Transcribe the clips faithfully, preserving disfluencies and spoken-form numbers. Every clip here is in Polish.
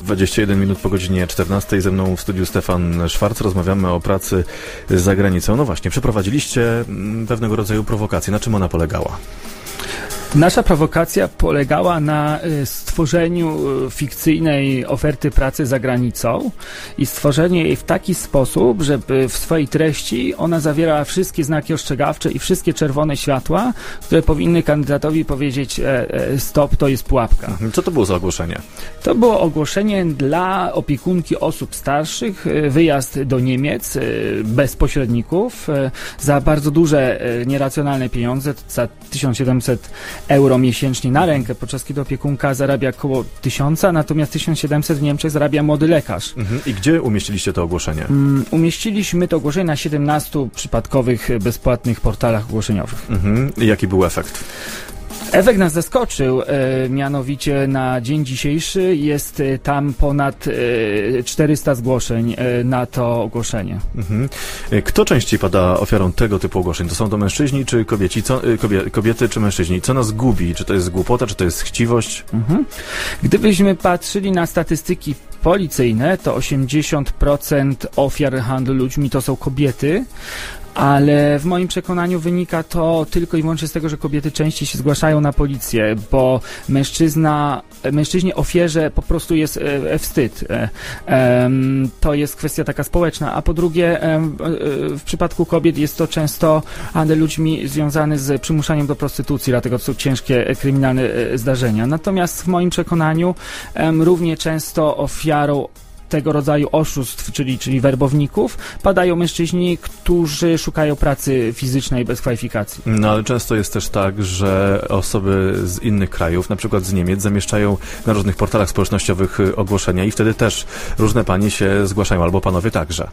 dwadzieścia jeden minut po godzinie czternastej. Ze mną w studiu Stefan Szwarc. Rozmawiamy o pracy za granicą. No właśnie, przeprowadziliście pewnego rodzaju prowokację. Na czym ona polegała? Nasza prowokacja polegała na stworzeniu fikcyjnej oferty pracy za granicą i stworzeniu jej w taki sposób, żeby w swojej treści ona zawierała wszystkie znaki ostrzegawcze i wszystkie czerwone światła, które powinny kandydatowi powiedzieć stop, to jest pułapka. Co to było za ogłoszenie? To było ogłoszenie dla opiekunki osób starszych, wyjazd do Niemiec bez pośredników za bardzo duże, nieracjonalne pieniądze, za tysiąc siedemset euro miesięcznie na rękę, podczas kiedy opiekunka zarabia około tysiąca, natomiast tysiąc siedemset w Niemczech zarabia młody lekarz. Mhm. I gdzie umieściliście to ogłoszenie? Um, umieściliśmy to ogłoszenie na siedemnastu przypadkowych, bezpłatnych portalach ogłoszeniowych. Mhm. I jaki był efekt? Efekt nas zaskoczył, e, mianowicie na dzień dzisiejszy jest e, tam ponad e, czterysta zgłoszeń e, na to ogłoszenie. Mhm. Kto częściej pada ofiarą tego typu ogłoszeń? To są to mężczyźni czy kobieci? Co, kobie, kobiety czy mężczyźni? Co nas gubi? Czy to jest głupota, czy to jest chciwość? Mhm. Gdybyśmy patrzyli na statystyki policyjne, to osiemdziesiąt procent ofiar handlu ludźmi to są kobiety, ale w moim przekonaniu wynika to tylko i wyłącznie z tego, że kobiety częściej się zgłaszają na policję, bo mężczyzna, mężczyźnie ofierze po prostu jest e, wstyd. E, e, to jest kwestia taka społeczna, a po drugie e, w przypadku kobiet jest to często handel ludźmi związany z przymuszaniem do prostytucji, dlatego to są ciężkie kryminalne e, zdarzenia. Natomiast w moim przekonaniu e, równie często ofiarą tego rodzaju oszustw, czyli, czyli werbowników, padają mężczyźni, którzy szukają pracy fizycznej bez kwalifikacji. No ale często jest też tak, że osoby z innych krajów, na przykład z Niemiec, zamieszczają na różnych portalach społecznościowych ogłoszenia i wtedy też różne panie się zgłaszają, albo panowie także.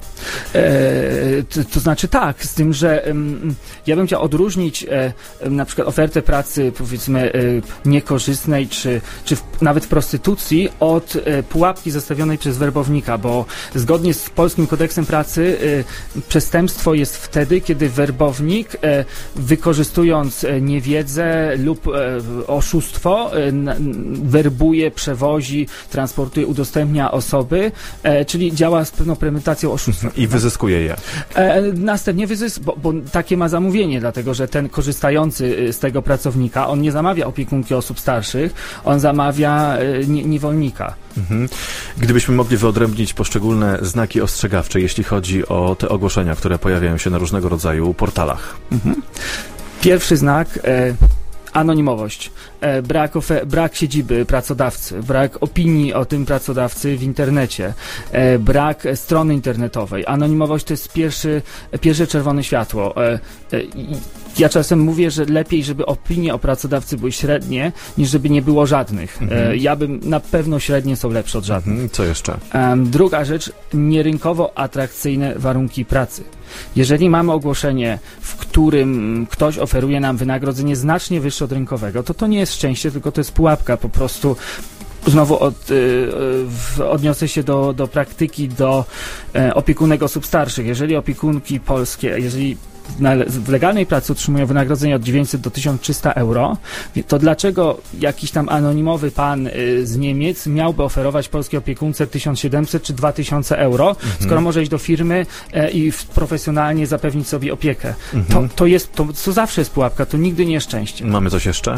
E, to, to znaczy tak, z tym, że um, ja bym chciał odróżnić e, na przykład ofertę pracy, powiedzmy, e, niekorzystnej, czy, czy w, nawet w prostytucji od e, pułapki zastawionej przez werbownika, bo zgodnie z polskim kodeksem pracy y, przestępstwo jest wtedy, kiedy werbownik y, wykorzystując y, niewiedzę lub y, oszustwo y, n, werbuje, przewozi, transportuje, udostępnia osoby, y, czyli działa z pewną premedytacją oszustwa. I wyzyskuje je. E, następnie wyzysk, bo, bo takie ma zamówienie, dlatego że ten korzystający z tego pracownika, on nie zamawia opiekunki osób starszych, on zamawia y, nie, niewolnika. Mhm. Gdybyśmy mogli wyodrębnić poszczególne znaki ostrzegawcze, jeśli chodzi o te ogłoszenia, które pojawiają się na różnego rodzaju portalach. Mhm. Pierwszy znak e, anonimowość, e, brak, ofe- brak siedziby pracodawcy, brak opinii o tym pracodawcy w internecie, e, brak strony internetowej. Anonimowość to jest pierwszy, pierwsze czerwone światło. E, e, Ja czasem mówię, że lepiej, żeby opinie o pracodawcy były średnie, niż żeby nie było żadnych. Mhm. E, ja bym, na pewno średnie są lepsze od żadnych. Mhm. Co jeszcze? E, druga rzecz, nierynkowo atrakcyjne warunki pracy. Jeżeli mamy ogłoszenie, w którym ktoś oferuje nam wynagrodzenie znacznie wyższe od rynkowego, to to nie jest szczęście, tylko to jest pułapka. Po prostu znowu od, y, y, odniosę się do, do praktyki, do y, opiekunek osób starszych. Jeżeli opiekunki polskie, jeżeli w legalnej pracy otrzymują wynagrodzenie od dziewięćset do tysiąc trzysta euro, to dlaczego jakiś tam anonimowy pan y, z Niemiec miałby oferować polskiej opiekunce tysiąc siedemset czy dwa tysiące euro, mhm. skoro może iść do firmy y, i w, profesjonalnie zapewnić sobie opiekę. Mhm. To, to jest, to, to zawsze jest pułapka, to nigdy nie jest szczęście. Mamy coś jeszcze?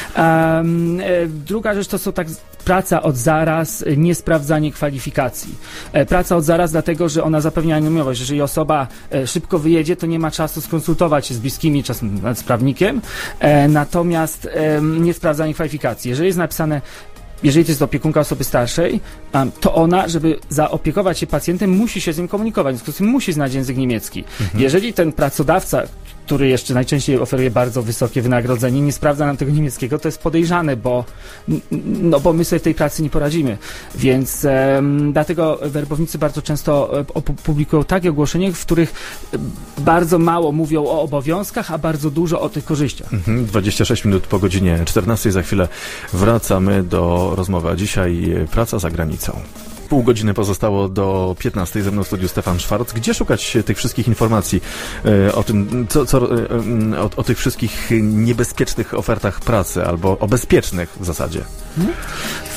Um, y, druga rzecz to są tak praca od zaraz, y, niesprawdzanie kwalifikacji. Y, praca od zaraz dlatego, że ona zapewnia anonimowość. Jeżeli osoba y, szybko wyjedzie, to nie ma czasu skonsultować się z bliskimi, czasem nawet z prawnikiem, e, natomiast e, nie sprawdzanie kwalifikacji. Jeżeli jest napisane, jeżeli to jest opiekunka osoby starszej, um, to ona, żeby zaopiekować się pacjentem, musi się z nim komunikować, w związku z tym musi znać język niemiecki. Mhm. Jeżeli ten pracodawca, który jeszcze najczęściej oferuje bardzo wysokie wynagrodzenie, nie sprawdza nam tego niemieckiego, to jest podejrzane, bo, no, bo my sobie w tej pracy nie poradzimy. Więc um, dlatego werbownicy bardzo często publikują takie ogłoszenia, w których bardzo mało mówią o obowiązkach, a bardzo dużo o tych korzyściach. Mhm, dwadzieścia sześć minut po godzinie czternastej. Za chwilę wracamy do rozmowy, a dzisiaj praca za granicą. Pół godziny pozostało do piętnastej. Ze mną w studiu Stefan Szwarc. Gdzie szukać tych wszystkich informacji e, o tym, co, co, e, o, o tych wszystkich niebezpiecznych ofertach pracy, albo o bezpiecznych w zasadzie? Hmm?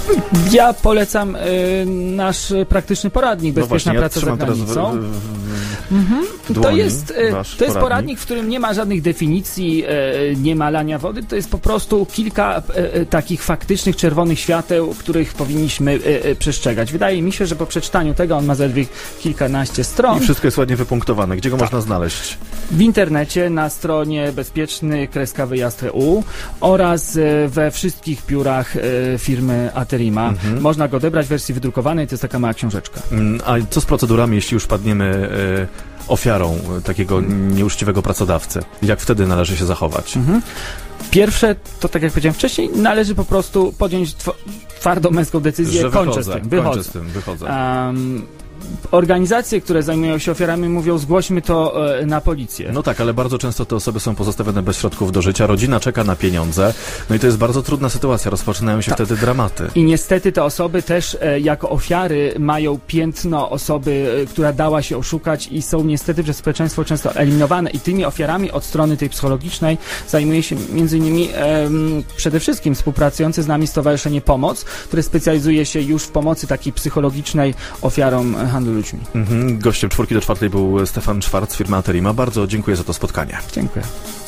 Ja polecam y, nasz praktyczny poradnik Bezpieczna no praca właśnie, za ja granicą. W, w, w mhm. dłoni, to jest, y, to jest poradnik. poradnik, w którym nie ma żadnych definicji, y, nie ma lania wody, to jest po prostu kilka y, y, takich faktycznych czerwonych świateł, których powinniśmy y, y, przestrzegać. Wydaje mi się, że po przeczytaniu tego, on ma zaledwie kilkanaście stron. I wszystko jest ładnie wypunktowane. Gdzie go tak. można znaleźć? W internecie, na stronie bezpieczny kreska wyjazd kropka e u oraz y, we wszystkich biurach y, firmy Aterima. Mhm. Można go odebrać w wersji wydrukowanej, to jest taka mała książeczka. A co z procedurami, jeśli już padniemy y, ofiarą takiego nieuczciwego pracodawcy? Jak wtedy należy się zachować? Mhm. Pierwsze, to tak jak powiedziałem wcześniej, należy po prostu podjąć twardą męską decyzję, że kończę wychodzę, z tym, wychodzę. Kończę z tym, wychodzę. Um, Organizacje, które zajmują się ofiarami, mówią, zgłośmy to e, na policję. No tak, ale bardzo często te osoby są pozostawione bez środków do życia, rodzina czeka na pieniądze, no i to jest bardzo trudna sytuacja, rozpoczynają się tak. wtedy dramaty. I niestety te osoby też e, jako ofiary mają piętno osoby, e, która dała się oszukać i są niestety przez społeczeństwo często eliminowane i tymi ofiarami od strony tej psychologicznej zajmuje się między innymi e, przede wszystkim współpracujące z nami Stowarzyszenie Pomoc, które specjalizuje się już w pomocy takiej psychologicznej ofiarom handlu ludźmi. Mhm. Gościem czwórki do czwartej był Stefan Szwarc, firma Aterima. Bardzo dziękuję za to spotkanie. Dziękuję.